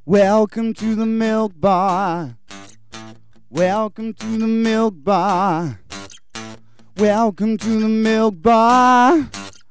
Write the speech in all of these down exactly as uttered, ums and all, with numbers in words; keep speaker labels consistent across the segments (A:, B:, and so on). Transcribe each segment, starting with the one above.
A: Welcome to the Milk Bar. Welcome to the Milk Bar. Welcome to the Milk Bar.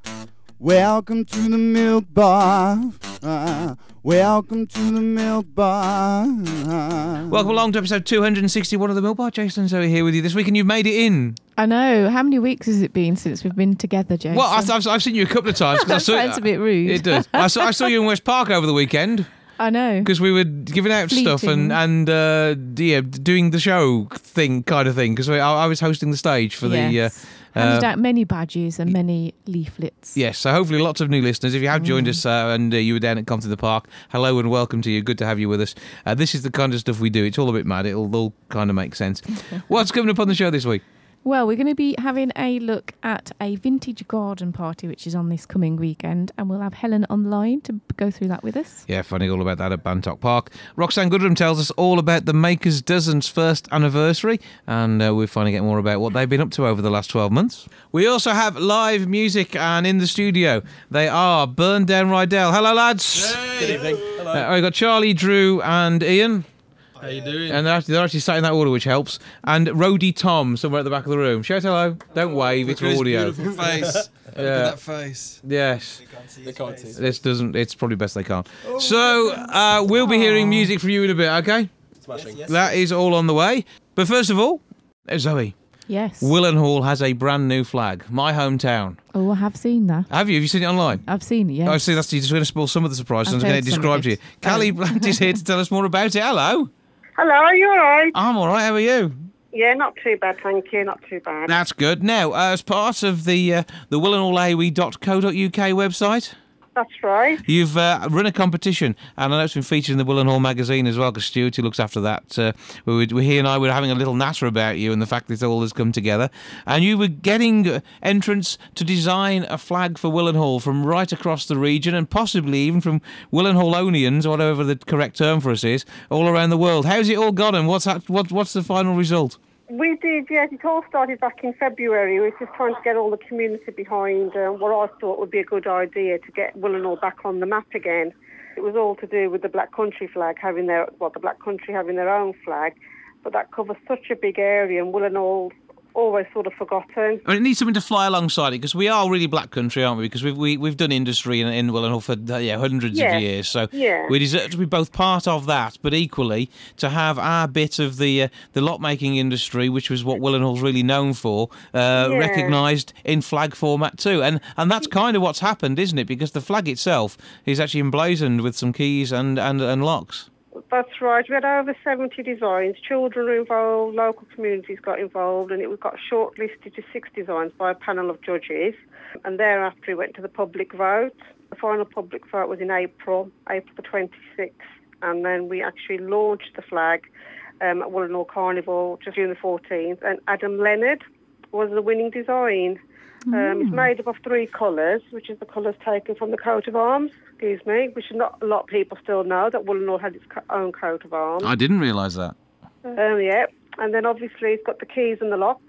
A: Welcome to the Milk Bar. Uh, welcome to the Milk Bar.
B: Welcome along to episode two hundred sixty-one of the Milk Bar. Jason Zoe here with you this week, and you've made it in.
C: I know. How many weeks has it been since we've been together, Jason?
B: Well, I've, I've, I've seen you a couple of times.
C: That
B: I saw,
C: sounds a bit rude.
B: It does. I saw, I saw you in West Park over the weekend.
C: I know.
B: Because we were giving out
C: Fleeting.
B: stuff and, and uh, yeah, doing the show thing kind of thing. Because I, I was hosting the stage for
C: yes.
B: the... Uh,
C: Handed
B: uh,
C: out many badges and many leaflets.
B: Yes, so hopefully lots of new listeners. If you have joined mm. us uh, and uh, you were down at Compton the Park, hello and welcome to you. Good to have you with us. Uh, this is the kind of stuff we do. It's all a bit mad. It'll all kind of make sense. What's coming up on the show this week?
C: Well, we're going to be having a look at a vintage garden party, which is on this coming weekend, and we'll have Helen on the line to go through that with us.
B: Yeah, finding all about that at Bantock Park. Roxanne Goodrum tells us all about the Makers Dozen's first anniversary, and uh, we're finding out more about what they've been up to over the last twelve months. We also have live music, and in the studio, they are Burn Down Rydell. Hello, lads.
D: Hey. Good evening. Hello.
B: Uh, we've got Charlie, Drew, and Ian.
D: How you doing?
B: And they're actually, they're actually sat in that order, which helps. And Roadie Tom, somewhere at the back of the room. Shout hello. Don't wave, it's
D: Look at
B: audio.
D: his beautiful face.
B: Yeah.
D: Look at that face.
B: Yes.
D: They can't see his face. See
B: this doesn't. It's probably best they can't. Oh, so uh, we'll be hearing music from you in a bit, okay?
D: Smashing. Yes, yes,
B: that
D: yes.
B: is all on the way. But first of all, Zoe.
C: Yes.
B: Willenhall has a brand new flag. My hometown.
C: Oh, I have seen that.
B: Have you? Have you seen it online?
C: I've seen it, yes.
B: Oh, I see. That's you're just going to spoil some of the surprises.
C: I've
B: I'm going to
C: heard some
B: describe
C: of
B: to you.
C: it.
B: Callie
C: Oh.
B: Blunt is here to tell us more about it. Hello.
E: Hello, are you all right?
B: I'm all right. How are you?
E: Yeah, not too bad, thank you. Not too bad.
B: That's good. Now, uh, as part of the uh, the willenhall a w e dot co dot u k website,
E: That's right.
B: you've uh, run a competition, and I know it's been featured in the Willenhall magazine as well, because Stuart, who looks after that, uh, we were, he and I were having a little natter about you and the fact that it all has come together, and you were getting entrants to design a flag for Willenhall from right across the region, and possibly even from Willenhallonians, or whatever the correct term for us is, all around the world. How's it all gone, and what's, that, what, what's the final result?
E: We did, yes. It all started back in February. We were just trying to get all the community behind uh, what I thought would be a good idea to get Willenhall back on the map again. It was all to do with the Black Country flag having their, well, the Black Country having their own flag, but that covers such a big area, and Willenhall always sort of forgotten.
B: I mean, it needs something to fly alongside it, because we are really black country, aren't we? Because we've we, we've done industry in, in Willenhall for uh, yeah hundreds
E: Yeah.
B: of years, so
E: Yeah.
B: we deserve to be both part of that, but equally to have our bit of the uh, the lot making industry, which was what Willenhall's really known for, uh,
E: Yeah.
B: recognised in flag format too, and and that's kind of what's happened, isn't it? Because the flag itself is actually emblazoned with some keys and and, and locks.
E: That's right. We had over seventy designs. Children were involved, local communities got involved, and it was got shortlisted to six designs by a panel of judges. And thereafter it went to the public vote. The final public vote was in April, April the twenty-sixth, and then we actually launched the flag um, at Willenhall Carnival just June the fourteenth, and Adam Leonard was the winning design. Um, it's made up of three colours, which is the colours taken from the coat of arms, excuse me, which not a lot of people still know that Willenhall had its co- own coat of arms.
B: I didn't realise that.
E: Um, yeah, and then obviously it's got the keys and the locks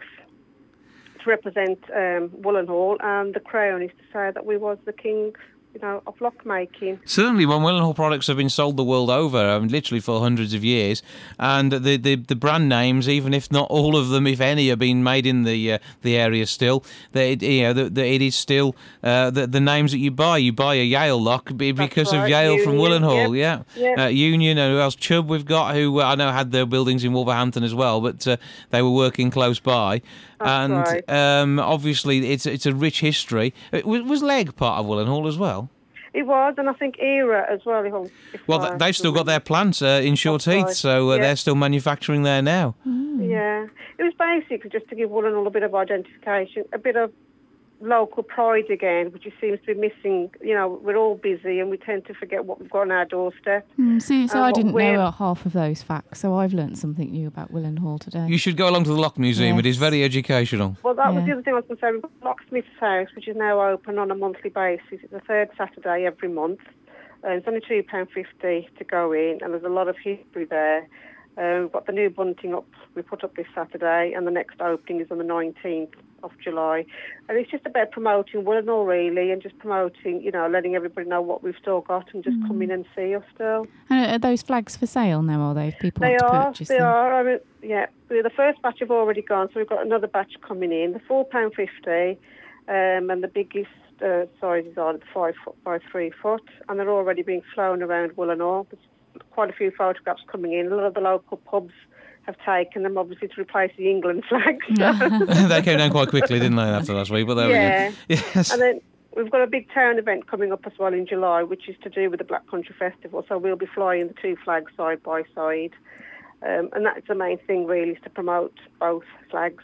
E: to represent um, Willenhall, and the crown is to say that we was the king, you know, of lock making.
B: Certainly, when Willenhall products have been sold the world over, I mean, literally for hundreds of years, and the, the, the brand names, even if not all of them, if any, are being made in the uh, the area still, that you know, the, the, it is still uh, the, the names that you buy. You buy a Yale lock because
E: right,
B: of Yale
E: Union,
B: from Willenhall,
E: yep,
B: yeah.
E: yep.
B: Uh, Union, and who else? Chubb we've got, who uh, I know had their buildings in Wolverhampton as well, but uh, they were working close by.
E: That's
B: and
E: right.
B: um, obviously, it's it's a rich history. Uh, Was, was Legg part of Willenhall as well?
E: It was, and I think Era as well. If I'm, if
B: Well,
E: I
B: they've still got
E: remember.
B: their plants uh, in Short
E: That's
B: Heath,
E: right.
B: so uh,
E: Yeah.
B: they're still manufacturing there now.
E: Yeah, it was basically just to give Willenhall a bit of identification, a bit of local pride again, which seems to be missing. You know, we're all busy and we tend to forget what we've got on our doorstep.
C: Mm, see, so
E: Um,
C: I
E: what
C: didn't
E: we're-
C: know half of those facts, so I've learnt something new about Willenhall today.
B: You should go along to the Lock Museum. It is
C: Yes.
B: very educational.
E: Well, that was
C: Yeah.
E: the other thing I was going to say. We've got Locksmith's House, which is now open on a monthly basis. It's the third Saturday every month. Uh, it's only two pounds fifty to go in, and there's a lot of history there. Uh, we've got the new bunting up, we put up this Saturday, and the next opening is on the nineteenth of July. And it's just about promoting Willenhall, really, and just promoting, you know, letting everybody know what we've still got and just mm. come in and see us still.
C: And are those flags for sale now, are they, if people
E: they
C: want to
E: are,
C: purchase
E: they
C: them?
E: They are. I mean, yeah, the first batch have already gone, so we've got another batch coming in. The four pounds fifty, um, and the biggest uh, sizes are the five foot by three foot, and they're already being flown around Willenhall. There's quite a few photographs coming in. A lot of the local pubs have taken them, obviously, to replace the England flag. So.
B: They came down quite quickly, didn't they, after last week? But there
E: yeah.
B: we go. Yes.
E: And then we've got a big town event coming up as well in July, which is to do with the Black Country Festival. So we'll be flying the two flags side by side. Um, and that's the main thing, really, is to promote both flags.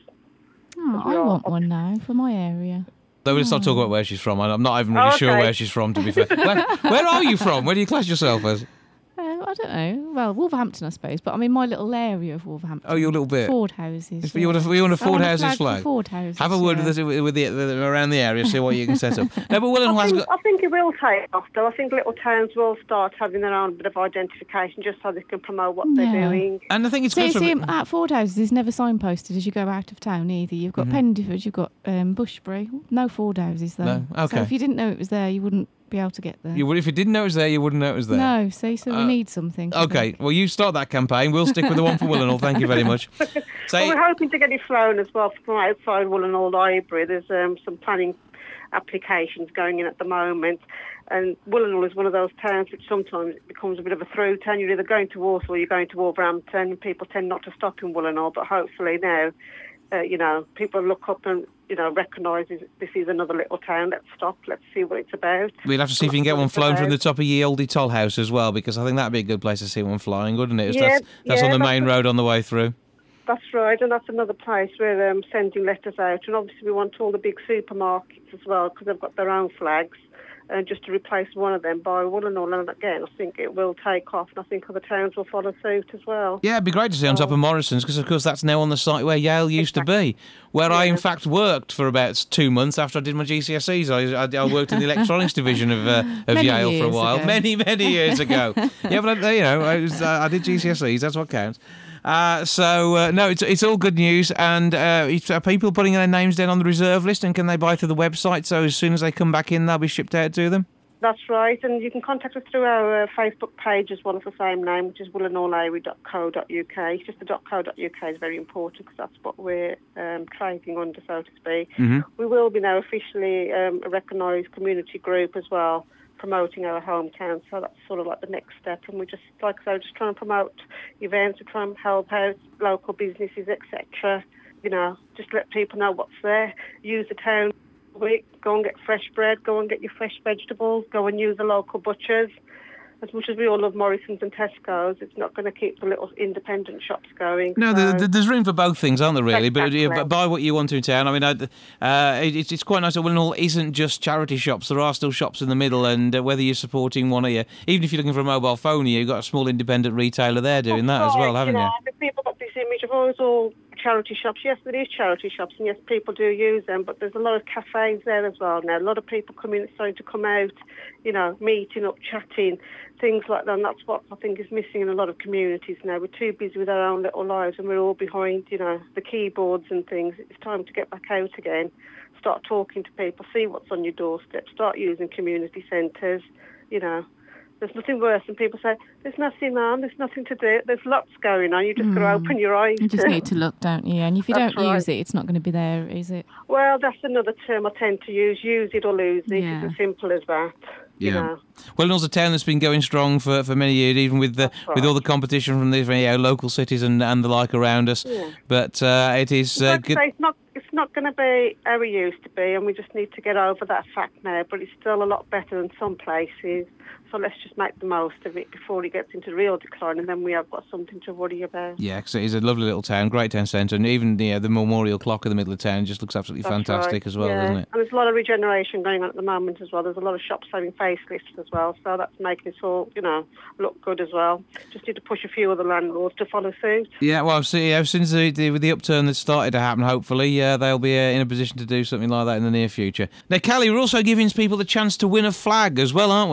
C: Oh, I want one now for my area.
B: Though we'll start talking about where she's from. I'm not even really
E: oh, okay.
B: sure where she's from, to be fair. Where, where are you from? Where do you class yourself as?
C: Uh, I don't know. Well, Wolverhampton, I suppose. But I mean, my little area of Wolverhampton.
B: Oh, your little bit.
C: Ford houses.
B: You want a, you want a Ford
C: want
B: houses
C: a flag?
B: flag?
C: For Ford houses.
B: Have a word
C: yeah.
B: with, us, with the, the around the area, see what you can set up. No, but Willenhall
E: I
B: has
E: think,
B: got.
E: I think it will take off, though. I think little towns will start having their own bit of identification, just so they can promote what
C: yeah.
E: they're doing.
B: And I think it's
C: so
B: good
C: you
B: for
C: see, at Ford houses, it's never signposted as you go out of town either. You've got mm-hmm. Pendiford, you've got um, Bushbury. No Ford houses though.
B: No, okay.
C: So if you didn't know it was there, you wouldn't be able to get there.
B: You would, if you didn't know it was there, you wouldn't know it was there.
C: No, see, so we uh, need something.
B: Okay, well, you start that campaign. We'll stick with the one for Willenhall. Thank you very much.
E: So well, we're hoping to get it flown as well from outside Willenhall Library. There's um, some planning applications going in at the moment. And Willenhall is one of those towns which sometimes becomes a bit of a through town. You're either going to Walsall or you're going to Wolverhampton, and people tend not to stop in Willenhall, but hopefully now, uh, you know, people look up and, you know, recognise this is another little town. Let's stop. Let's see what it's about.
B: We'll have to see if you can get one flown from the top of Ye Olde Toll House as well, because I think that'd be a good place to see one flying, wouldn't it?
E: Yeah,
B: that's that's
E: yeah,
B: on the
E: that's
B: main
E: a,
B: road on the way through.
E: That's right, and that's another place we're um, sending letters out. And obviously we want all the big supermarkets as well, because they've got their own flags. Uh, just to replace one of them by Willenhall, and again, I think it will take off, and I think other towns will follow suit as well.
B: Yeah, it'd be great to see on top of Morrison's, because of course that's now on the site where Yale used exactly. to be, where yeah. I in fact worked for about two months after I did my G C S Es. I, I, I worked in the electronics division of, uh, of Yale for a while,
C: ago.
B: many many years ago. Yeah, but I, you know, I, was, uh, I did G C S Es. That's what counts. Uh, so uh, no, it's it's all good news, and uh, are people putting their names down on the reserve list, and can they buy through the website? So as soon as they come back in, they'll be shipped out to them.
E: That's right, and you can contact us through our uh, Facebook page as well as the same name, which is willenhall dot co dot uk. It's just the .co.uk is very important because that's what we're um, trading under, so to speak.
B: Mm-hmm.
E: We will be now officially um, a recognised community group as well, promoting our hometown, so that's sort of like the next step. And we're just, like I said, just trying to promote events, we're trying to help out local businesses, et cetera. You know, just let people know what's there. Use the town week, go and get fresh bread, go and get your fresh vegetables, go and use the local butchers. As much as we all love Morrison's and Tesco's, it's not going to keep the little independent shops going.
B: No,
E: so.
B: the, the, there's room for both things, aren't there, really?
E: Exactly.
B: But uh, buy what you want to in town. I mean, I, uh, it, it's, it's quite nice that Willenhall isn't just charity shops. There are still shops in the middle, and uh, whether you're supporting one or you, even if you're looking for a mobile phone, you've got a small independent retailer there doing
E: That's
B: that
E: right,
B: as well, haven't
E: you?
B: you?
E: Know, the people got this image of, oh, it's all charity shops. Yes, there is charity shops, and yes, people do use them, but there's a lot of cafes there as well now. A lot of people coming, starting to come out, you know, meeting up, chatting, things like that, and that's what I think is missing in a lot of communities now. We're too busy with our own little lives, and we're all behind, you know, the keyboards and things. It's time to get back out again, start talking to people, see what's on your doorstep, start using community centres, you know. There's nothing worse than people say, there's nothing on, there's nothing to do, there's lots going on, you just mm. got to open your eyes.
C: You just need to look, don't you? And if you
E: That's
C: don't
E: right.
C: use it, it's not going to be there, is it?
E: Well, that's another term I tend to use, use it or lose it.
C: Yeah.
E: It's as simple as that.
B: Yeah.
E: You know.
B: Willenhall's a town that's been going strong for, for many years, even with the
E: right.
B: with all the competition from the you know, local cities and, and the like around us.
E: Yeah.
B: But uh, it is uh,
E: like
B: good.
E: I say, it's not it's not going to be how it used to be, and we just need to get over that fact now. But it's still a lot better than some places. So let's just make the most of it before it gets into real decline, and then we have got something to worry about.
B: Yeah, because it is a lovely little town, great town centre, and even the, uh, the memorial clock in the middle of town just looks absolutely
E: That's
B: fantastic
E: right.
B: as well,
E: yeah.
B: doesn't it?
E: And there's a lot of regeneration going on at the moment as well. There's a lot of shops having facelifts as well, so that's making it all, you know, look good as well. Just need to push a few other landlords to follow suit.
B: Yeah, well, I've seen, yeah, since the, the, with the upturn that's started to happen, hopefully, uh, they'll be uh, in a position to do something like that in the near future. Now, Callie, we're also giving people the chance to win a flag as well, aren't we?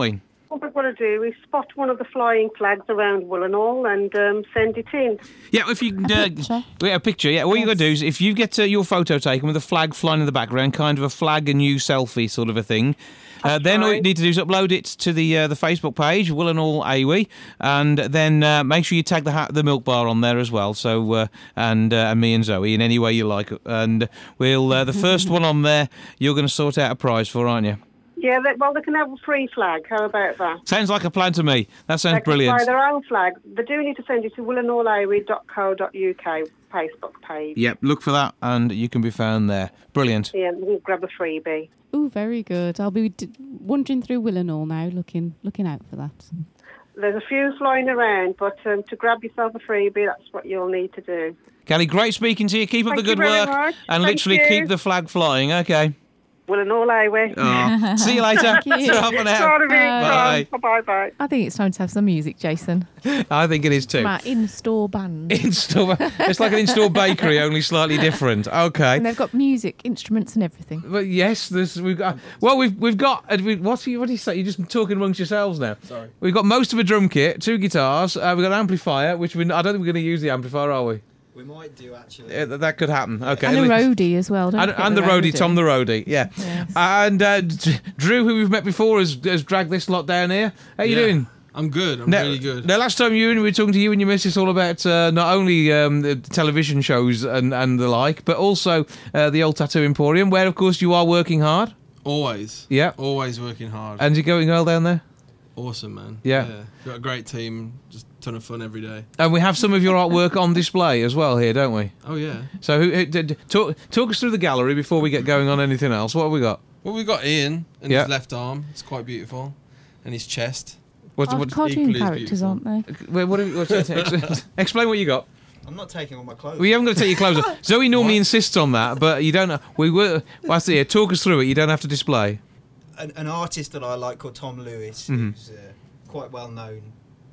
E: What we've got to do is spot one of the flying flags around Willenhall and um, send it in.
B: Yeah, if you can...
C: A
B: Uh,
C: picture?
B: yeah, a picture, yeah. What you got to do is, if you get uh, your photo taken with a flag flying in the background, kind of a flag and you selfie sort of a thing, uh, then all you
E: right.
B: need to do is upload it to the uh, the Facebook page, Willenhall A W E, and then uh, make sure you tag the ha- the milk bar on there as well. So uh, and, uh, and me and Zoe in any way you like, and we'll uh, the first one on there you're going to sort out a prize for, aren't you?
E: Yeah, they, well, they can have a free flag. How about that?
B: Sounds like a plan to me. That sounds
E: They can
B: brilliant.
E: fly their own flag. They do need to send it to willenhall a w e dot co dot u k Facebook page.
B: Yep, look for that, and you can be found there. Brilliant.
E: Yeah, we can grab a freebie.
C: Oh, very good. I'll be d- wandering through Willenhall now, looking looking out for that.
E: There's a few flying around, but um, to grab yourself a freebie, that's what you'll need to do.
B: Kelly, great speaking to you. Keep up
E: Thank
B: the
E: you
B: good
E: very
B: work,
E: much.
B: and
E: Thank
B: literally
E: you.
B: keep the flag flying. Okay.
E: Willenhall A W E.
B: Oh, see you later.
C: Thank you.
B: Ta-ra for now.
E: Sorry,
B: Bye.
E: Bye bye.
C: I think it's time to have some music, Jason.
B: I think it is too.
C: From our in-store band.
B: In-store, it's like an in-store bakery, only slightly different. Okay.
C: And they've got music, instruments and everything.
B: But yes, there's we've got. Well, we've we've got. uh, we- What do you what do you say? You're just talking amongst yourselves now.
D: Sorry.
B: We've got most of a drum kit, two guitars. Uh, we've got an amplifier, which we I don't think we're going to use the amplifier, are we?
D: We might do actually.
B: Uh, that could happen. Okay.
C: And a roadie as well, don't
B: And,
C: forget
B: and the roadie, Tom the roadie, yeah.
C: Yes.
B: And uh, D- Drew, who we've met before, has, has dragged this lot down here. How you
D: Yeah.
B: doing?
D: I'm good. I'm
B: Now,
D: really good.
B: Now, last time you and we were talking to you and your missus all about uh, not only um, the television shows and, and the like, but also uh, the Old Tattoo Emporium, where, of course, you are working hard.
D: Always.
B: Yeah.
D: Always working hard.
B: And you're going well down there?
D: awesome, man.
B: Yeah.
D: Got a great team. Just a ton of fun every day.
B: And we have some of your artwork on display as well here, don't we?
D: Oh, yeah.
B: So who, who, d- d- talk, talk us through the gallery before we get going on anything else. What have we got?
D: Well, we've got Ian and
B: Yeah.
D: his left arm. It's quite beautiful. And his chest.
B: What's,
C: Oh,
B: what,
C: cartoon
D: equally as
C: characters,
D: beautiful.
C: aren't they?
B: wait, what, have- what's it? Ex- explain what you got.
F: I'm not taking all my clothes.
B: Well, you haven't got to take your clothes off. Zoe normally insists on that, but you don't. We were. Well, I see here. Talk us through it. You don't have to display.
F: An, an artist that I like called Tom Lewis,
B: Mhm.
F: who's uh, quite well known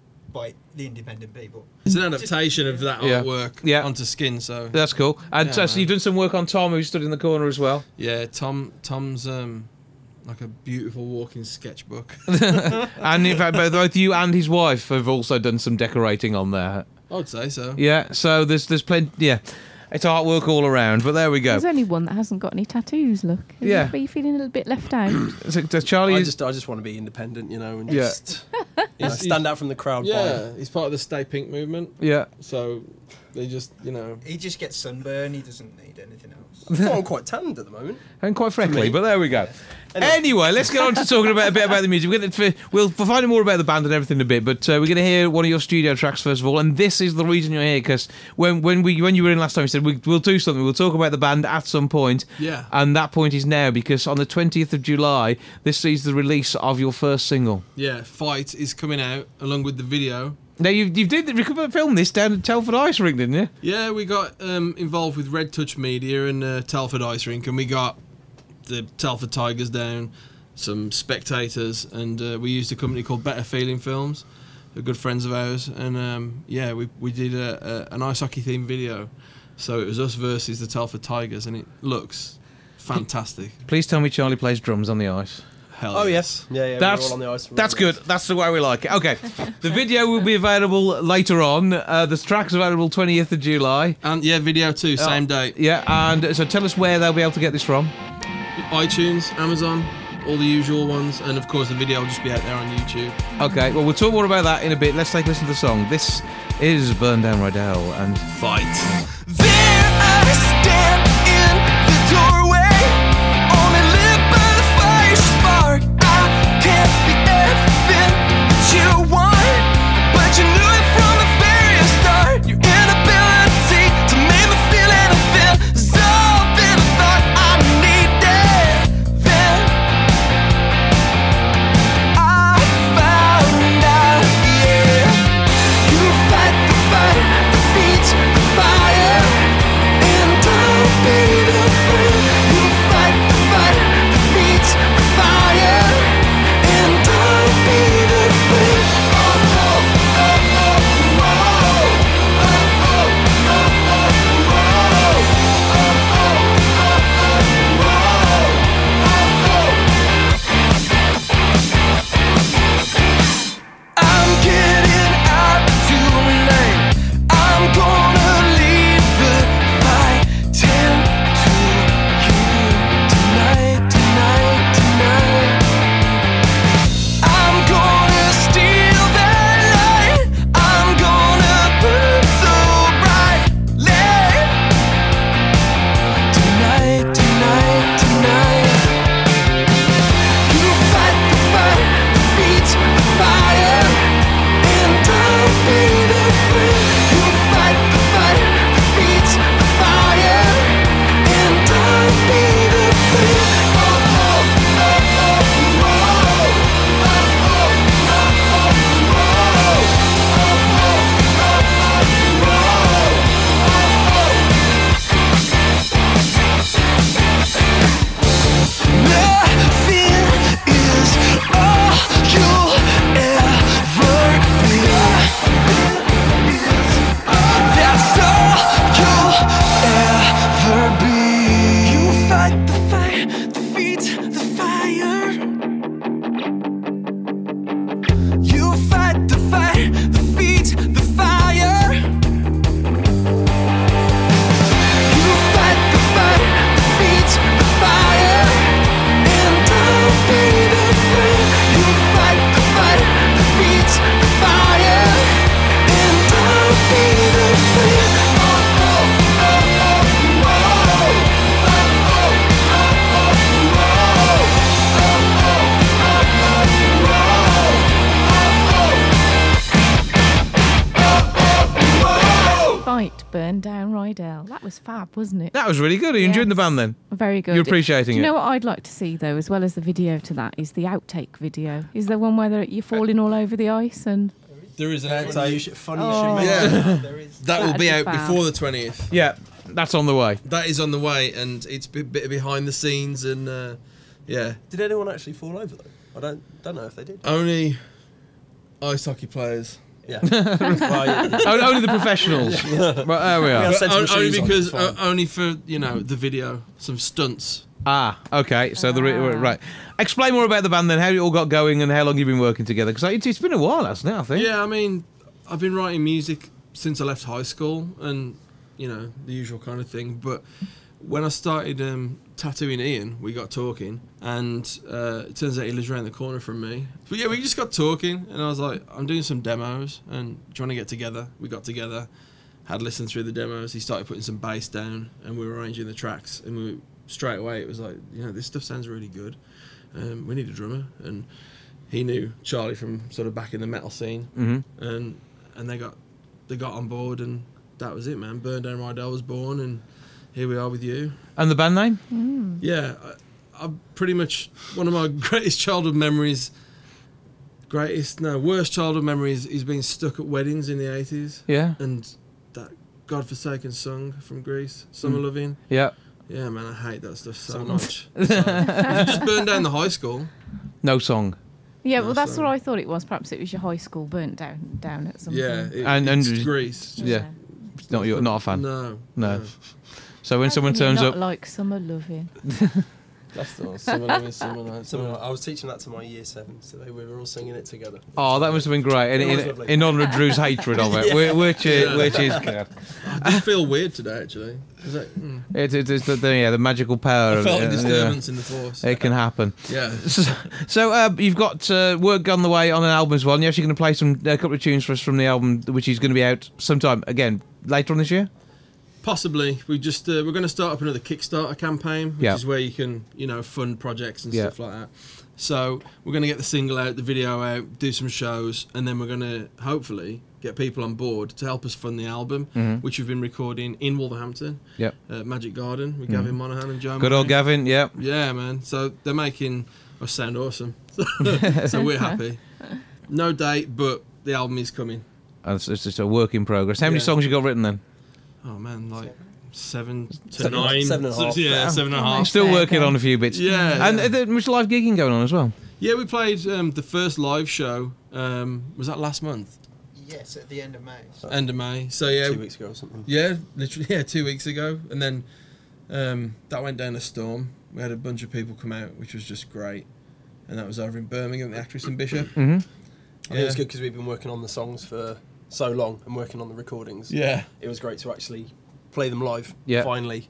F: by the independent people.
D: It's an adaptation of that
B: Yeah.
D: artwork
B: Yeah.
D: onto skin. So
B: That's cool. And
D: Yeah,
B: so, so
D: man.
B: you've done some work on Tom, who stood in the corner as well.
D: yeah, Tom. Tom's um, like a beautiful walking sketchbook.
B: And in fact, both both you and his wife have also done some decorating on there.
D: I'd say so.
B: Yeah. So there's there's plenty. Yeah, it's artwork all around. But there we go.
C: There's only one that hasn't got any tattoos, look. Is
B: Yeah.
C: it- Are you feeling a little bit left out?
B: So, does Charlie?
G: I
B: is-
G: just, I just want to be independent, you know, and
B: Yeah.
G: just you know, stand out from the crowd.
D: Yeah, he's part of the Stay Pink movement.
B: yeah.
D: So they just, you know.
F: He just gets sunburn, he doesn't need anything else.
G: By, I thought I'm quite tanned at the moment.
B: And quite freckly,
G: me.
B: but there we go. Anyway, let's get on to talking about a bit about the music. We're going to, we'll find out more about the band and everything in a bit, but uh, we're going to hear one of your studio tracks first of all. And this is the reason you're here, because when when we when you were in last time, you said we, we'll do something. We'll talk about the band at some point.
D: Yeah.
B: And that point is now, because on the twentieth of July, this sees the release of your first single.
D: Yeah, Fight is coming out along with the video.
B: Now you you did you filmed this down at Telford Ice Rink, didn't you?
D: Yeah, we got um, involved with Red Touch Media and uh, Telford Ice Rink, and we got the Telford Tigers down, some spectators, and uh, we used a company called Better Feeling Films, they're good friends of ours, and um, yeah, we we did a, a, an ice hockey themed video, so it was us versus the Telford Tigers, and it looks fantastic.
B: Please tell me Charlie plays drums on the ice.
D: Hell
G: Oh
D: yeah.
G: yes, yeah, yeah.
B: That's
G: we're all on the ice.
B: that's good. That's the way we like it. Okay, the video will be available later on. Uh, the track's available twentieth of July.
D: And yeah, video too, same date.
B: Yeah, and so tell us where they'll be able to get this from.
D: iTunes, Amazon, all the usual ones, and of course the video will just be out there on YouTube.
B: Okay, well we'll talk more about that in a bit. Let's take a listen to the song. This is Burn Down Rydell and
D: Fight.
H: There I stand in the doorway, only lit by the fire's spark. I can't be everything that you want, but you knew it from the very start. Your inability to make me feel anything is all that I thought I needed. Then I found out, yeah, you fight the fight that feeds the fire, and I'll be
C: Night, Burn Down Rydell. That was fab, wasn't it?
B: That was really good. Are you enjoying the
C: Yes.
B: band then?
C: Very good.
B: You're appreciating
C: Do you
B: it?
C: know what I'd like to see, though, as well as the video to that, is the outtake video. Is there one where they're- you're falling all over the ice and...
D: There is an
G: Funny you
D: outtake.
G: should, funny
C: Oh.
G: you should mention
D: Yeah.
G: that. There is.
D: That will
C: That'd
D: be
C: be
D: out
C: fab.
D: before the twentieth.
B: Yeah, that's on the way.
D: That is on the way, and it's a bit behind the scenes, and uh, yeah,
G: Did anyone actually fall over though? I don't don't know if they did.
D: only ice hockey players.
G: Yeah. Right.
B: O- Only the professionals. Right, there we
G: Yeah.
B: are.
D: But
G: sensible
D: on- only
G: shoes on,
D: because,
G: fine.
D: uh, only for you know the video, some stunts.
B: Ah, okay. So the
C: Ah.
B: right. Explain more about the band then. How it all got going and how long you've been working together? Because it's, it's been a while, hasn't it? I think.
D: Yeah, I mean, I've been writing music since I left high school, and you know the usual kind of thing. But when I started um, tattooing Ian, we got talking, and uh, it turns out he lives around the corner from me. But yeah, we just got talking, and I was like, I'm doing some demos, and do you want to get together? We got together, had listened through the demos. He started putting some bass down, and we were arranging the tracks, and we straight away it was like, you know, this stuff sounds really good. Um, we need a drummer, and he knew Charlie from sort of back in the metal scene,
B: Mm-hmm.
D: and and they got they got on board, and that was it, man. Burn Down Rydell was born, and here we are with you.
B: And the band name?
C: Mm.
D: Yeah, I, I pretty much one of my greatest childhood memories. Greatest, no, worst childhood memories is being stuck at weddings in the eighties,
B: Yeah.
D: and that godforsaken song from Greece, Summer
B: Mm.
D: Loving.
B: Yeah.
D: Yeah, man, I hate that stuff so
G: Summer
D: much. So, if you just burn down the high school.
B: No song.
C: Yeah,
D: No,
C: well, that's
D: sorry.
C: what I thought it was. Perhaps it was your high school burnt down down at some
D: Yeah,
C: point.
D: it,
B: And- and-
D: it's Greece. Just-
B: Yeah. It's not you're not a fan.
D: No,
B: No. So when
C: How
B: someone
C: can you
B: turns
C: not
B: up,
C: like Summer Loving.
D: That's the one. Summer Loving, Summer Night.
G: Summer, I was teaching that to my year sevens today. We were all singing it together.
B: oh, that must have been great. In,
G: It was
B: in,
G: lovely.
B: in honour of Drew's hatred of it,
G: Yeah.
B: whi- which is
D: Yeah.
B: which is good.
D: I did feel weird today, actually. Was that, mm.
B: It, it, it's the, the yeah the magical power.
D: I
B: of
D: felt
B: it,
D: a
B: yeah.
D: disturbance in the force.
B: It can happen.
D: Yeah.
B: So, so uh, you've got uh, work on the way on an album as well. And you're actually going to play some a couple of tunes for us from the album, which is going to be out sometime again later on this year.
D: Possibly. We just uh, we're going to start up another Kickstarter campaign, which
B: Yeah.
D: is where you can you know fund projects and
B: Yeah.
D: stuff like that. So we're going to get the single out, the video out, do some shows, and then we're going to hopefully get people on board to help us fund the album,
B: Mhm.
D: which we've been recording in Wolverhampton,
B: Yep.
D: uh, Magic Garden with
B: Mhm.
D: Gavin Monaghan and Joe.
B: Good old
D: Murray.
B: Gavin. Yeah.
D: Yeah, man. So they're making us sound awesome. So we're happy. No date, but the album is coming.
B: Uh, It's, it's just a work in progress. How many
D: Yeah.
B: songs you got written then?
D: Oh man, like seven to
G: Seven-
D: nine.
G: seven and a half.
D: Yeah, seven and a half.
B: Still
C: Fair
B: working
C: play.
B: on a few bits.
D: Yeah.
B: And
D: yeah.
B: uh, there much live gigging going on as well.
D: Yeah, we played um, the first live show. Um, was that last month?
F: Yes, at the end of May. So
D: End of May. So yeah,
G: Two weeks ago or something.
D: yeah, literally, yeah, two weeks ago, and then um, that went down a storm. We had a bunch of people come out, which was just great, and that was over in Birmingham, the Actress and Bishop.
B: Mm-hmm.
G: I think it's good because we've been working on the songs for so long and working on the recordings.
D: Yeah,
G: It was great to actually play them live.
B: Yeah.
G: Finally.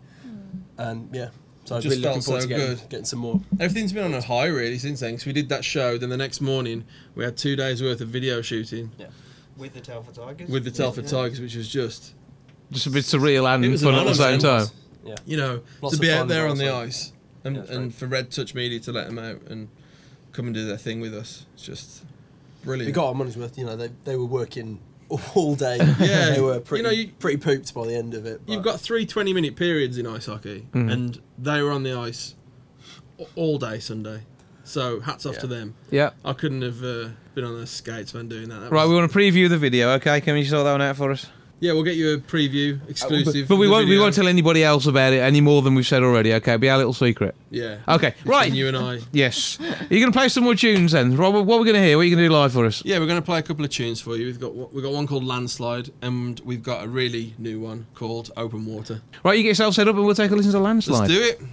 G: And yeah. So I was
D: Just
G: really looking
D: felt
G: forward
D: so
G: to getting,
D: good.
G: getting some more.
D: everything's been on a high really since then. 'Cause we did that show, then the next morning we had two days worth of video shooting
F: with the Telford Tigers.
D: with the Telford
F: Yeah.
D: Tigers, which was just
B: Just a bit surreal and
D: It was
B: fun
D: an
B: at the
D: honour,
B: same
D: man.
B: time.
G: Yeah.
D: you know
G: Lots
D: to
G: of
D: be
G: fun,
D: out there
G: but
D: on the
G: also-
D: ice, and,
G: Yeah, it's
D: and
G: great.
D: for Red Touch Media to let them out and come and do their thing with us. It's just brilliant.
G: We got our money's worth. You know, they they were working all day.
D: Yeah.
G: They were pretty
D: You know, you-
G: pretty pooped by the end of it.
D: You've
G: but-
D: got three twenty-minute periods in ice hockey,
B: Mhm.
D: and they were on the ice a- all day Sunday. So hats off
G: Yeah.
D: to them.
B: Yeah.
D: I couldn't have uh, been on the skates when doing that. That
B: Right,
D: was-
B: we want to preview the video. Okay, can you sort that one out for us?
D: yeah, we'll get you a preview exclusive.
B: But we
D: of the
B: won't. We
D: video.
B: won't tell anybody else about it any more than we've said already. Okay, be our little secret.
D: Yeah.
B: Okay,
D: Between
B: right.
D: You and I.
B: Yes. You're going to play some more tunes then, Rob. What are we going to hear? What are you going to do live for us?
D: Yeah, we're going to play a couple of tunes for you. We've got we've got one called Landslide, and we've got a really new one called Open Water.
B: Right, you get yourself set up, and we'll take a listen to Landslide.
D: Let's do it.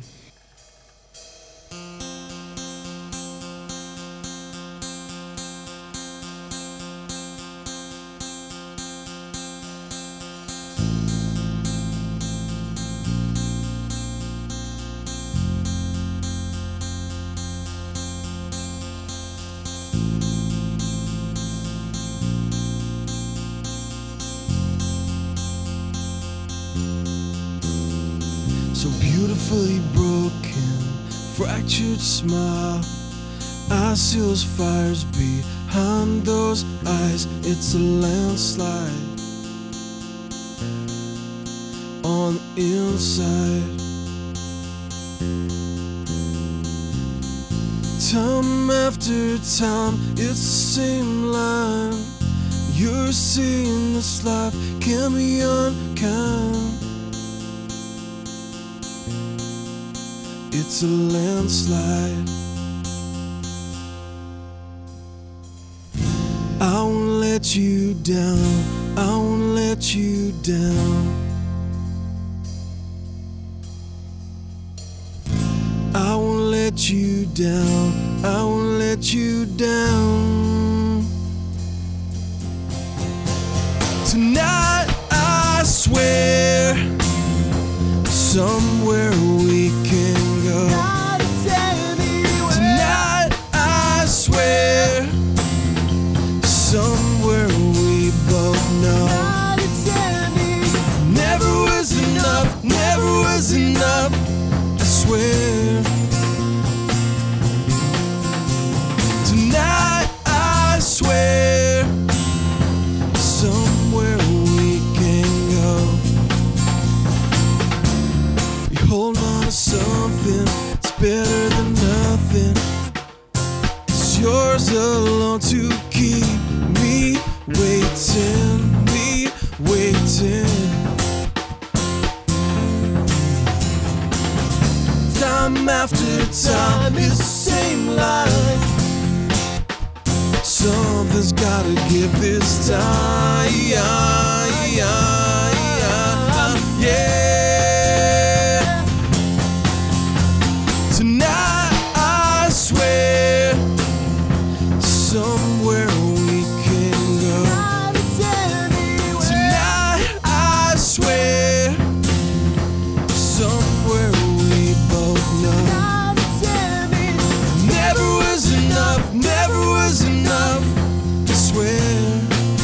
H: So beautifully broken, fractured smile. I see those fires behind those eyes. It's a landslide. on the inside. Time after time, it's the same line. You're saying this life can be unkind. It's a landslide. I won't let you down. I won't let you down. I won't let you down. I won't let you down. Tonight, I swear, somewhere we can go. Tonight, I swear, somewhere we both know. Never was enough, never was enough, I swear. Tonight, I swear, somewhere we can go. You hold on to something, it's better than nothing. It's yours alone to keep me waiting, me waiting. Time after time, it's the same life. Something's gotta give this time, yeah, yeah. Tonight, I swear, somewhere we can go. Tonight, I swear, somewhere we both know. Never was enough, never was enough, I swear.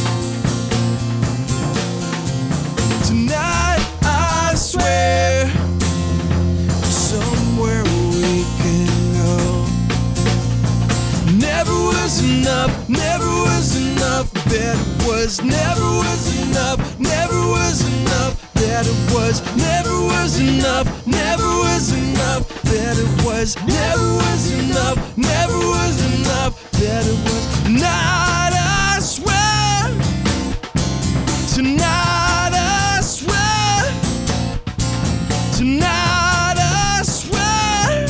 H: Tonight, I swear, somewhere we can go. Never was enough, never was enough, that it was. Never was enough, never was enough, that it was. Never was enough, never was enough, that it was. Never was enough, never was enough, that it was. Tonight, I swear. Tonight, I swear. Tonight, I swear.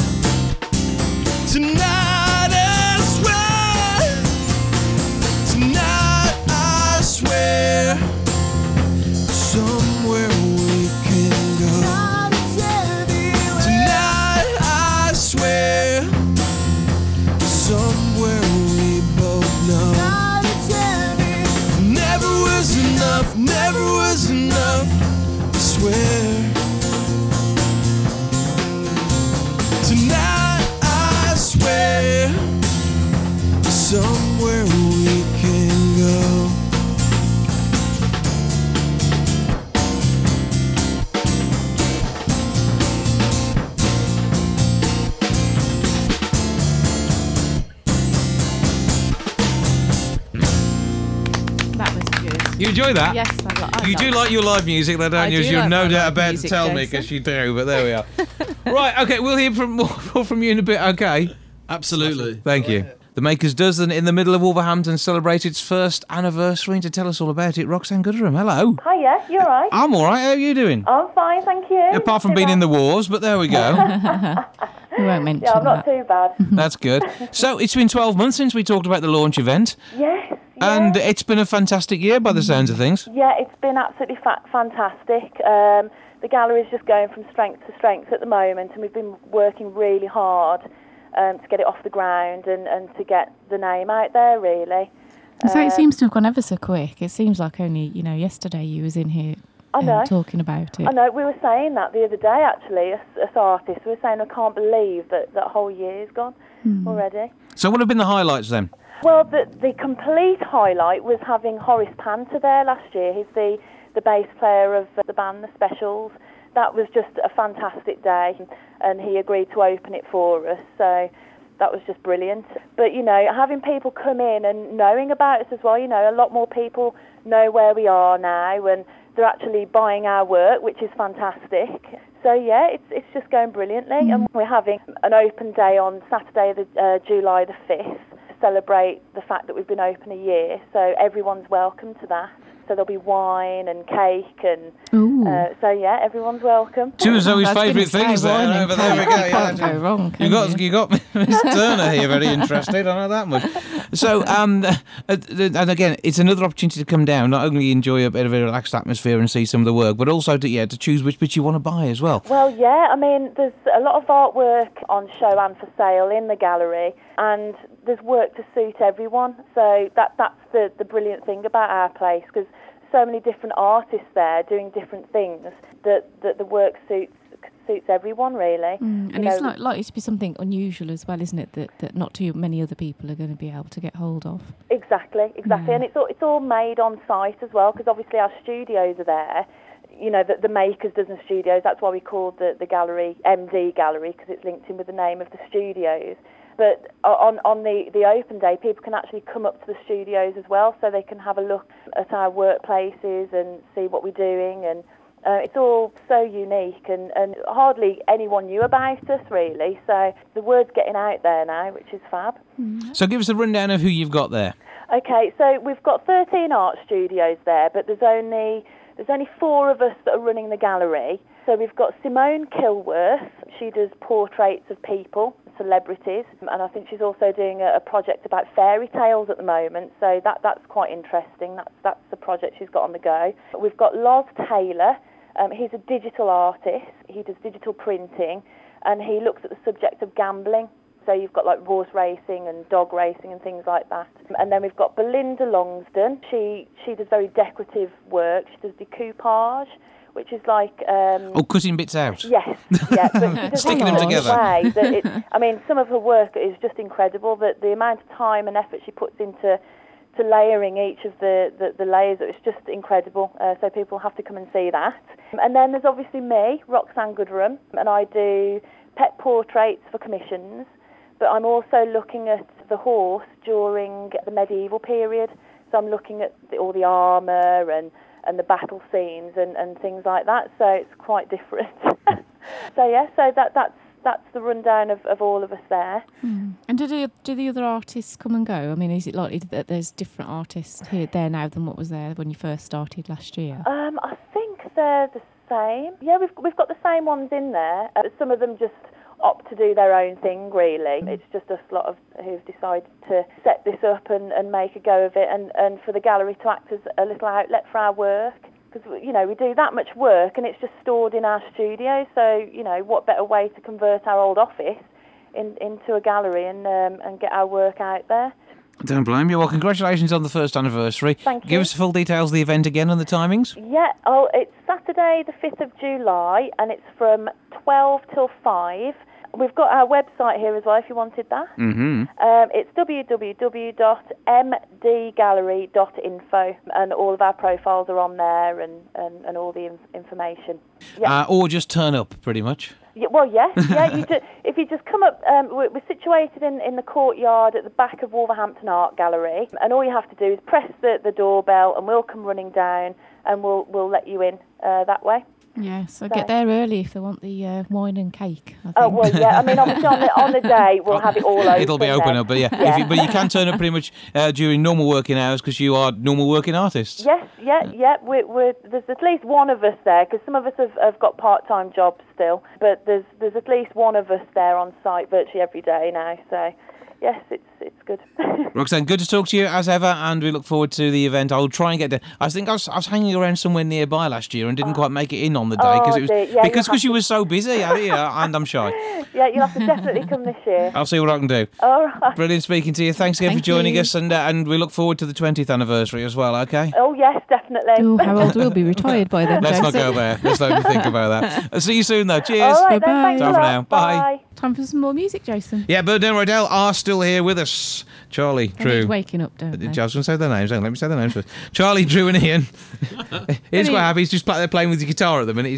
H: Tonight, I swear. Tonight, I swear. Somewhere we can go. Tonight, I swear. Somewhere we both know. Never was enough, never was enough, I swear. Tonight, I swear, somewhere we can go.
C: That was good.
B: You enjoy that?
C: Yes, I, li- I
B: You do
C: love-
B: like your live music, though, don't
C: I
B: you?
C: do
B: You've
C: like
B: no
C: my
B: doubt
C: live
B: about to
C: music,
B: tell me,
C: Jason.
B: because you do, but there we are. Right, okay, we'll hear from more, more from you in a bit, okay?
D: Absolutely.
B: Thank you. The Makers Dozen in the middle of Wolverhampton celebrate its first anniversary, and to tell us all about it, Roxanne Gooderham. Hello.
I: Hiya, you alright?
B: I'm all right. How are you doing?
I: I'm fine, thank you.
B: Apart from
I: Too
B: being
I: bad.
B: in the wars, but there we go.
C: We won't mention
I: Yeah, I'm not
C: that.
I: too bad.
B: That's good. So it's been twelve months since we talked about the launch event,
I: Yes.
B: and
I: yeah.
B: it's been a fantastic year by the sounds of things.
I: Yeah, it's been absolutely fa- fantastic. Um, the gallery's just going from strength to strength at the moment, and we've been working really hard um, to get it off the ground and, and to get the name out there, really.
C: So
I: Uh,
C: it seems to have gone ever so quick. It seems like only, you know, yesterday you was in here
I: I
C: um,
I: know.
C: talking about it.
I: I know, we were saying that the other day, actually, as, as artists. We were saying, I can't believe that that whole year's gone already.
B: So what have been the highlights then?
I: Well, the, the complete highlight was having Horace Panter there last year. He's the, the bass player of the band, The Specials. That was just a fantastic day, and he agreed to open it for us, so that was just brilliant. But, you know, having people come in and knowing about us as well, you know, a lot more people know where we are now, and they're actually buying our work, which is fantastic. So yeah, it's it's just going brilliantly, mm. and we're having an open day on Saturday, the uh, July the fifth, to celebrate the fact that we've been open a year. So everyone's welcome to that. So there'll be wine and cake, and uh, so yeah, everyone's welcome.
B: Two of Zoe's favourite things there.
C: Wine
B: Over there we go.
C: Can't go wrong.
B: You got you got Miss Turner here, very interested. I know that much. So, um, uh, and again, it's another opportunity to come down, not only enjoy a bit of a relaxed atmosphere and see some of the work, but also to yeah to choose which bit you want to buy as well.
I: Well, yeah, I mean, there's a lot of artwork on show and for sale in the gallery, and there's work to suit everyone. So that that's the the brilliant thing about our place, because so many different artists there doing different things that, that the work suits suits everyone, really.
C: Mm, and you it's like, likely to be something unusual as well, isn't it, that, that not too many other people are going to be able to get hold of.
I: Exactly, exactly. Yeah. And it's all, it's all made on site as well, because obviously our studios are there. You know, the, the Makers Dozen Studios, that's why we called the, the gallery M D Gallery, because it's linked in with the name of the studios. But on, on the, the open day, people can actually come up to the studios as well, so they can have a look at our workplaces and see what we're doing. And uh, it's all so unique, and, and hardly anyone knew about us, really. So the word's getting out there now, which is fab.
C: Mm.
B: So give us a rundown of who you've got there.
I: Okay, so we've got thirteen art studios there, but there's only there's only four of us that are running the gallery. So we've got Simone Kilworth. She does portraits of people, celebrities, and I think she's also doing a, a project about fairy tales at the moment. So that that's quite interesting. That's that's the project she's got on the go. We've got Loz Taylor. Um, he's a digital artist. He does digital printing, and he looks at the subject of gambling. So you've got like horse racing and dog racing and things like that. And then we've got Belinda Longsdon. She she does very decorative work. She does decoupage, which is like um,
B: oh, cutting bits out.
I: Yes, yeah, but she does
B: sticking
I: it
B: them
I: in
B: together.
I: a way that it, I mean, some of her work is just incredible. That the amount of time and effort she puts into to layering each of the, the, the layers, it's just incredible. Uh, so people have to come and see that. And then there's obviously me, Roxanne Goodrum, and I do pet portraits for commissions. But I'm also looking at the horse during the medieval period. So I'm looking at the, all the armour and, and the battle scenes and, and things like that. So it's quite different. so yeah, so that that's that's the rundown of, of all of us there.
C: Mm. And do the do the other artists come and go? I mean, is it likely that there's different artists here there now than what was there when you first started last year?
I: Um, I think they're the same. Yeah, we've we've got the same ones in there. Uh, some of them just opt to do their own thing, really. It's just us lot of who've decided to set this up and, and make a go of it, and, and for the gallery to act as a little outlet for our work. Because, you know, we do that much work and it's just stored in our studio, so, you know, what better way to convert our old office in, into a gallery and um, and get our work out there.
B: Don't blame you. Well, congratulations on the first anniversary.
I: Thank you.
B: Give us the full details of the event again and the timings.
I: Yeah, oh, it's Saturday the fifth of July and it's from twelve till five. We've got our website here as well, if you wanted that.
B: Mm-hmm.
I: Um, it's w w w dot m d gallery dot info, and all of our profiles are on there, and, and, and all the in- information. Yeah.
B: Uh, or just turn up, pretty much.
I: Yeah, well, yes, yeah. You ju- if you just come up, um, we're, we're situated in, in the courtyard at the back of Wolverhampton Art Gallery, and all you have to do is press the, the doorbell, and we'll come running down, and we'll we'll let you in uh, that way.
C: Yeah, so get there early if they want the uh, wine and cake, I think.
I: Oh, well, yeah, I mean, obviously on the, on the day, we'll have it all open.
B: It'll be open
I: then.
B: up, but yeah.
I: yeah.
B: If you, but you can turn up pretty much uh, during normal working hours because you are normal working artists.
I: Yes, yeah, yeah. We're, we're, there's at least one of us there, because some of us have, have got part-time jobs still, but there's there's at least one of us there on site virtually every day now, so... Yes, it's it's good.
B: Roxanne, good to talk to you as ever, and we look forward to the event. I'll try and get there. I think I was, I was hanging around somewhere nearby last year and didn't oh. quite make it in on the day
I: oh,
B: it was,
I: yeah,
B: because because you were so busy, yeah, and I'm shy.
I: Yeah, you'll have to definitely come this year.
B: I'll see what I can do.
I: All right.
B: Brilliant speaking to you. Thanks again
C: Thank
B: for joining
C: you.
B: us, and uh, and we look forward to the twentieth anniversary as well. Okay.
I: Oh yes, definitely.
C: Oh, how old will be retired by then?
B: Let's not
C: Joseph?
B: go there. Let's not even think about that. I'll see you soon, though. Cheers.
I: All right,
C: Bye-bye.
I: then, thanks
B: Ciao
I: a
B: for
I: lot.
B: now. Bye.
I: Bye.
C: Time for some more music, Jason.
B: Yeah, Bird and Rodell are still here with us. Charlie,
C: They
B: Drew.
C: need waking up, don't they?
B: I was going to say their names. Hang on, let me say their names first. Charlie, Drew, and Ian. Ian's quite happy. He's just play, they're playing with the guitar at the minute. He's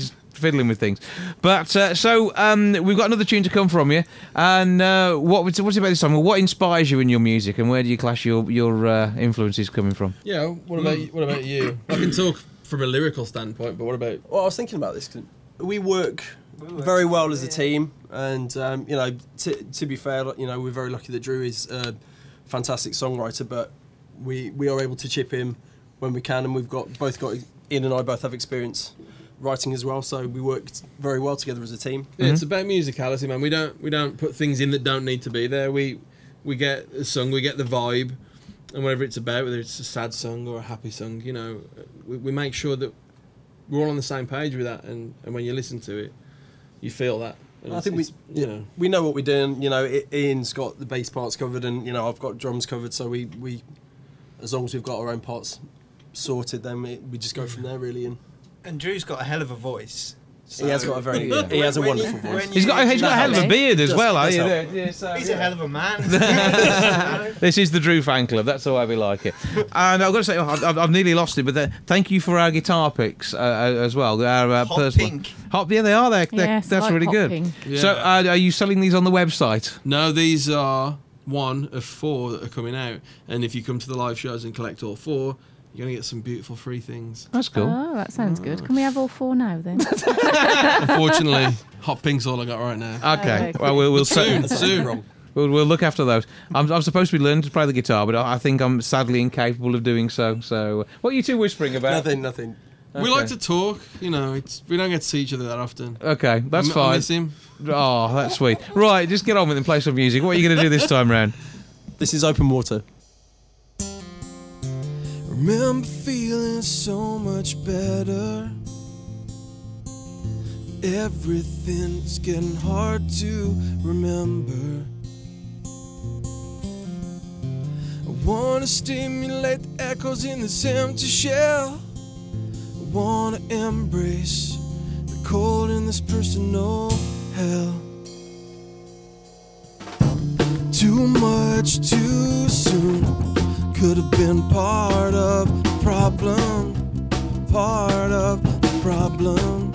B: fiddling with things. But uh, so um, we've got another tune to come from you. And uh, what what's it about this song? What inspires you in your music, and where do you class your your uh, influences coming from?
D: Yeah. What about you, what about you? I can talk from a lyrical standpoint, but what about?
G: Well, I was thinking about this 'cause we work very well as a team, and um, you know, t- to be fair, you know, we're very lucky that Drew is a fantastic songwriter, but we we are able to chip in when we can, and we've got both got Ian and I both have experience writing as well, so we work very well together as a team.
D: Yeah, mm-hmm. It's about musicality, man. We don't we don't put things in that don't need to be there. We we get a song, we get the vibe, and whatever it's about, whether it's a sad song or a happy song, you know, we, we make sure that we're all on the same page with that, and, and when you listen to it, you feel that. And
G: I think we,
D: you know,
G: we know what we're doing. You know, I- Ian's got the bass parts covered, and you know, I've got drums covered. So we, we as long as we've got our own parts sorted, then we, we just go from there, really. And
F: And Drew's got a hell of a voice. So
G: he has got a very,
B: Yeah.
G: he has a
F: when
G: wonderful
F: you-
G: voice.
F: when
B: He's got
F: you-
B: he's got a hell of a beard as
G: Does-
B: well.
G: does
B: are you?
G: help.
B: Yeah, so,
F: He's
B: yeah.
F: a hell of a man.
B: This is the Drew fan club. That's the way we like it. And I've got to say, I've, I've nearly lost it, but the, thank you for our guitar picks uh, as well. Our uh,
F: Hot
B: personal-
F: pink.
B: Hot, yeah, they are. They're, they're,
C: Yes, I
B: that's
C: like
B: really
C: hot
B: good.
C: pink.
D: Yeah.
B: So, uh, are you selling these on the website?
D: no, these are one of four that are coming out, and if you come to the live shows and collect all four, you're gonna get some beautiful free things.
B: That's cool.
C: Oh, that sounds good. Can we have all four now then?
D: Unfortunately, hot pink's all I got right now.
B: Okay.
C: Okay.
B: Well, we'll, we'll
D: Soon,
B: se-
D: soon.
B: We'll, we'll look after those. I'm, I'm supposed to be learning to play the guitar, but I I think I'm sadly incapable of doing so. So, what are you two whispering about?
G: Nothing, nothing.
D: We like to talk, you know. It's we don't get to see each other that often.
B: Okay, that's
D: I, I
B: fine.
D: miss him.
B: Oh, that's sweet. Right, just get on with it and play some music. What are you going to do this time round?
G: This is Open Water.
H: Remember feeling so much better. Everything's getting hard to remember. I wanna stimulate the echoes in this empty shell. I wanna embrace the cold in this personal hell. Too much too soon. Could have been part of the problem, part of the problem.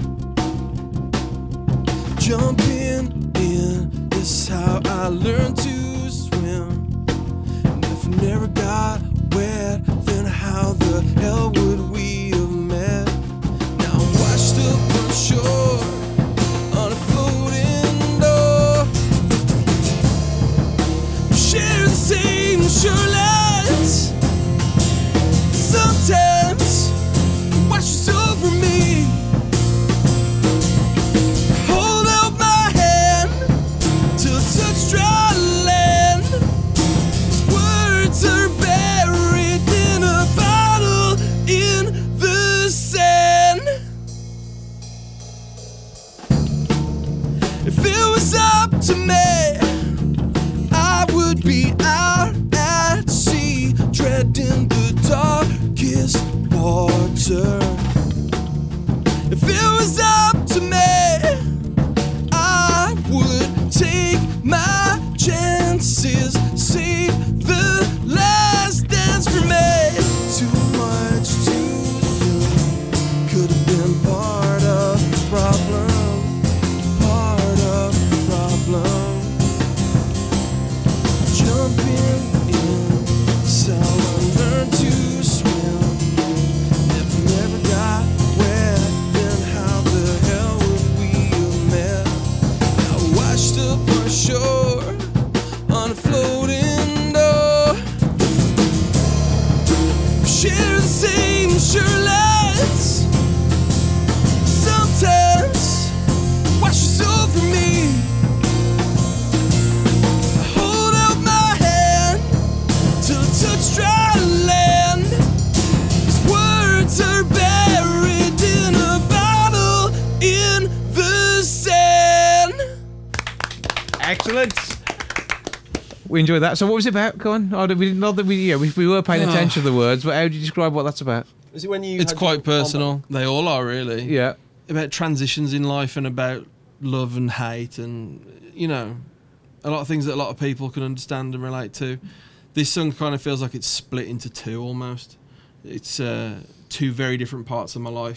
H: Jumping in, this is how I learned to swim. And if I never got wet, then how the hell would we have met? Now I'm washed up on shore, on a floating door. We share the same shorelines. Sometimes it washes over me. Hold out my hand till I touch dry land. These words are buried in a bottle in the sand. If it was up to me, I would be out at sea, dreading the darkest water. If it was up to me, I would take my chances, save the last dance for me. Too much too soon. Could have been part of the problem, part of the problem. Jumping in, so I learned to swim. If we never got wet, then how the hell would we have met? I washed up on shore, on a floating door. We share the same shorelines. Sometimes it washes over me. Hold out my hand till I touch dry land. These words are buried in a bottle in the sand.
B: Excellent. We enjoyed that. So, what was it about? Go on. Oh, we didn't know that we, yeah, we, we were paying
D: Oh.
B: attention to the words, but how do you describe what that's about?
G: Is it when you?
D: It's
G: had
D: quite
G: your-
D: personal. They all are really.
B: Yeah.
D: About transitions in life and about love and hate and, you know, a lot of things that a lot of people can understand and relate to. This song kind of feels like it's split into two almost. It's uh, two very different parts of my life.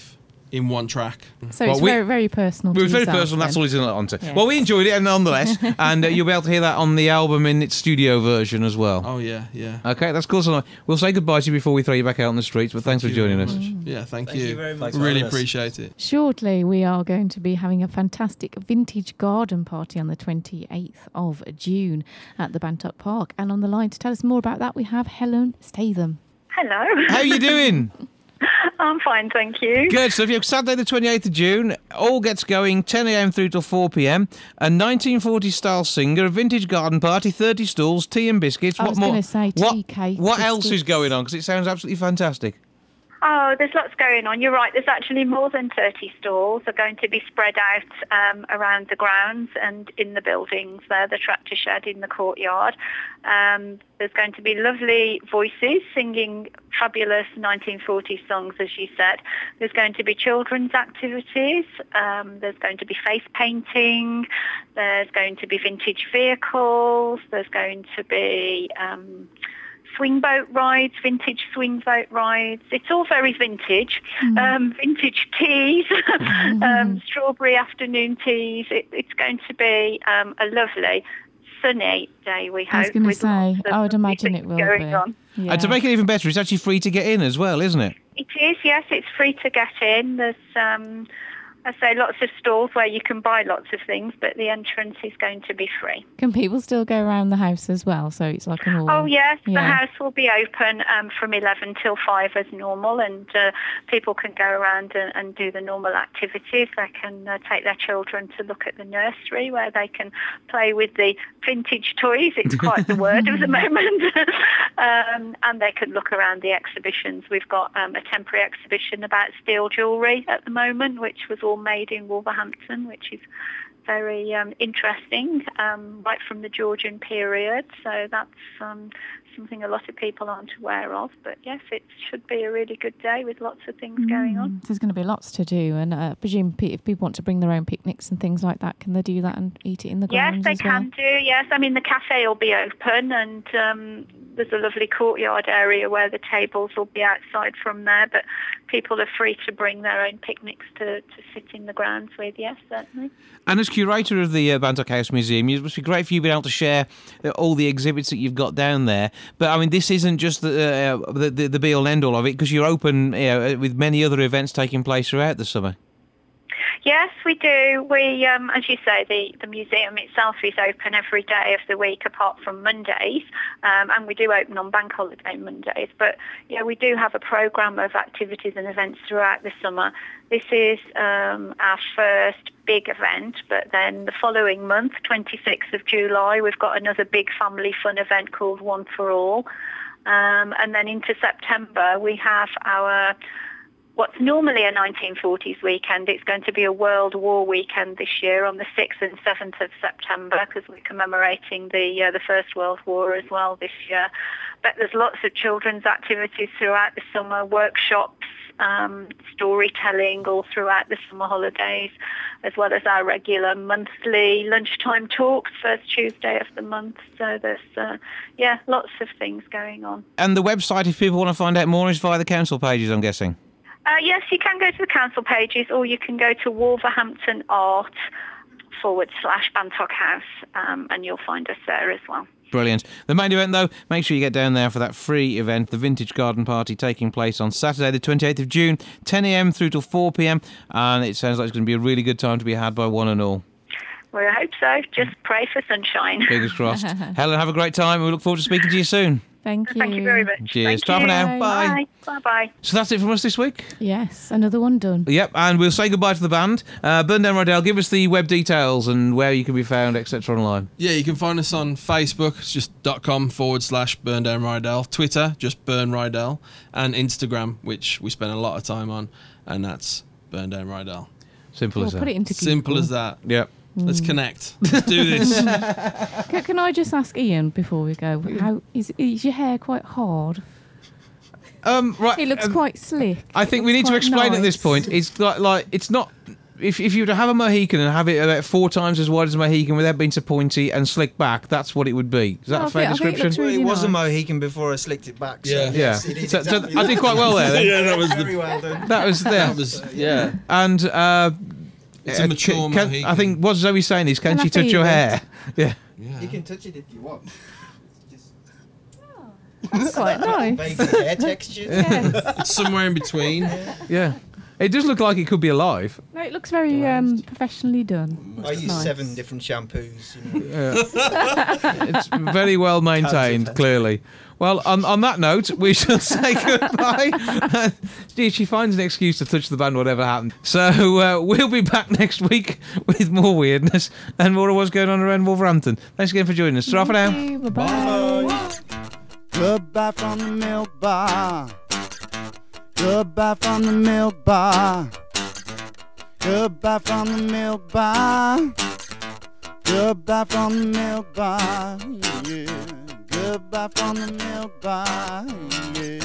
D: in one track.
C: So
B: Well,
C: it's
B: we-
C: very, very personal.
B: It
C: to
B: was very
C: yourself
B: personal. That's
C: then.
B: all he's going on to.
C: Yeah.
B: Well, we enjoyed it, nonetheless, and uh, you'll be able to hear that on the album in its studio version as well.
D: Oh yeah, yeah.
B: Okay, that's cool. So we'll say goodbye to you before we throw you back out on the streets. But thanks
D: Thank
B: for
D: you
B: joining
D: very
B: us.
D: much. Yeah, thank,
G: Thank you very much.
D: Really
G: Thanks for having us.
D: appreciate it.
C: Shortly, we are going to be having a fantastic vintage garden party on the twenty-eighth of June at the Bantock Park. And on the line to tell us more about that, we have Helen Statham.
J: Hello.
B: How are you doing?
J: I'm fine, thank you.
B: Good. So if you're Saturday the twenty-eighth of June, all gets going ten a.m. through till four p.m. A nineteen forties style singer, a vintage garden party, thirty stalls, tea and biscuits.
C: I
B: what
C: was
B: more?
C: gonna say tea,
B: what,
C: cake,
B: What else is
C: biscuits.
B: going on? Because it sounds absolutely fantastic.
J: Oh, there's lots going on. You're right. There's actually more than thirty stalls are going to be spread out um, around the grounds and in the buildings there, the tractor shed in the courtyard. Um, there's going to be lovely voices singing fabulous nineteen forties songs, as you said. There's going to be children's activities. Um, there's going to be face painting. There's going to be vintage vehicles. There's going to be... Um, swing boat rides, vintage swing boat rides. It's all very vintage.
C: Mm.
J: Um, vintage teas, um, strawberry afternoon teas. It, it's going to be um, a lovely sunny day, we hope.
C: I was going to
J: with
C: say,
J: lots of
C: I would
J: lovely
C: imagine it
J: things
C: will
J: going
C: be.
J: on.
C: Yeah.
B: And to make it even better, it's actually free to get in as well, isn't it?
J: It is, yes. It's free to get in. There's, um, I say, lots of stalls where you can buy lots of things, but the entrance is going to be free.
C: Can people still go around the house as well? So it's like an all.
J: Oh yes, the
C: Yeah.
J: house will be open um, from eleven till five as normal, and uh, people can go around and, and do the normal activities. They can uh, take their children to look at the nursery where they can play with the vintage toys. It's quite the word of the moment. um, and they can look around the exhibitions. We've got um, a temporary exhibition about steel jewellery at the moment, which was all made in Wolverhampton, which is very um, interesting, um, right from the Georgian period. So that's um, something a lot of people aren't aware of. But yes, it should be a really good day with lots of things going on.
C: Mm, There's going to be lots to do, and uh, I presume pe- if people want to bring their own picnics and things like that, can they do that and eat it in the
J: Yes,
C: grounds
J: they
C: as well?
J: can do. Yes, I mean the cafe will be open, and um, there's a lovely courtyard area where the tables will be outside from there. But people are free to bring their own picnics to, to sit in the grounds with. Yes, certainly.
B: And as curator of the uh, Bantock House Museum, it must be great for you being able to share uh, all the exhibits that you've got down there. But I mean, this isn't just the uh, the, the, the be all end all of it, because you're open, you know, with many other events taking place throughout the summer.
J: Yes, we do. We, um, as you say, the, the museum itself is open every day of the week apart from Mondays, um, and we do open on bank holiday Mondays. But yeah, we do have a programme of activities and events throughout the summer. This is um, our first big event, but then the following month, twenty-sixth of July, we've got another big family fun event called One for All. Um, and then into September, we have our... what's normally a nineteen forties weekend. It's going to be a World War weekend this year on the sixth and seventh of September, because we're commemorating the uh, the First World War as well this year. But there's lots of children's activities throughout the summer, workshops, um, storytelling all throughout the summer holidays, as well as our regular monthly lunchtime talks, first Tuesday of the month. So there's, uh, yeah, lots of things going on.
B: And the website, if people want to find out more, is via the council pages, I'm guessing.
J: Uh, yes, you can go to the council pages, or you can go to Wolverhampton Art forward slash Bantock House, um, and you'll find us there as well.
B: Brilliant. The main event, though, make sure you get down there for that free event, the Vintage Garden Party, taking place on Saturday the twenty-eighth of June, ten a.m. through till four p.m, and it sounds like it's going to be a really good time to be had by one and all.
J: Well, I hope so. Just pray for sunshine.
B: Fingers crossed. Helen, have a great time. We look forward to speaking to you soon.
C: Thank you.
J: Thank you very much.
B: Cheers.
J: Thank
B: Ta for
J: you.
B: now. Bye.
J: Bye. Bye-bye.
B: So that's it from us this week.
C: Yes, another one done.
B: Yep, and we'll say goodbye to the band. Uh, Burn Down Rydell, give us the web details and where you can be found, et cetera online.
D: Yeah, you can find us on Facebook, it's just .com forward slash Burn Down Rydell. Twitter, just Burn Rydell. And Instagram, which we spend a lot of time on, and that's Burn Down Rydell.
B: Simple
C: We'll
B: as that.
C: put it into
D: Simple
C: Google.
D: as that.
B: Yep.
D: Let's connect. Let's do this.
C: Can, can I just ask Ian before we go? How is, is your hair quite hard?
B: Um, right.
C: It looks
B: um,
C: quite slick.
B: I think we
C: It's
B: need to
C: quite
B: explain at this
C: nice.
B: point. It's like, like it's not if if you were to have a Mohican and have it about four times as wide as a Mohican without being so pointy and slick back, that's what it would be. Is that
C: Oh,
B: a
C: I
B: fair
C: think- I think it
B: description?
C: looks
F: Well,
C: really
F: it was a
C: nice.
F: Mohican before I slicked it back. So
D: Yeah.
B: Yeah.
F: yes, it is
B: So- so
F: exactly
B: I did
F: that.
B: quite well there then.
D: Yeah, that was the-
F: Very well done.
B: That was there.
D: That was yeah.
B: And uh,
D: It's a
B: uh,
D: mature
B: can- can-
D: Mohican.
B: I think what Zoe's saying is, can
C: Can I
B: she touch
C: feel
B: your
C: it?
B: hair? Yeah.
F: You can touch it if you want. Just
C: That's quite nice.
F: vaguely hair texture.
C: Yeah.
D: It's somewhere in between.
B: Yeah. It does look like it could be alive.
C: No, it looks very um, professionally done.
F: I
C: Looks
F: use
C: nice.
F: seven different shampoos. You know.
B: Yeah. It's very well maintained, clearly. Well, on, on that note, we shall say goodbye. Gee, she finds an excuse to touch the band, whatever happened. So uh, we'll be back next week with more weirdness and more of what's going on around Wolverhampton. Thanks again for joining us. Ta-ra for now.
C: Thank you. Bye-bye.
A: Goodbye from the milk bar. Goodbye from the milk bar. Goodbye from the milk bar. Goodbye from the milk bar. Yeah. Goodbye from the milk bar. Yeah.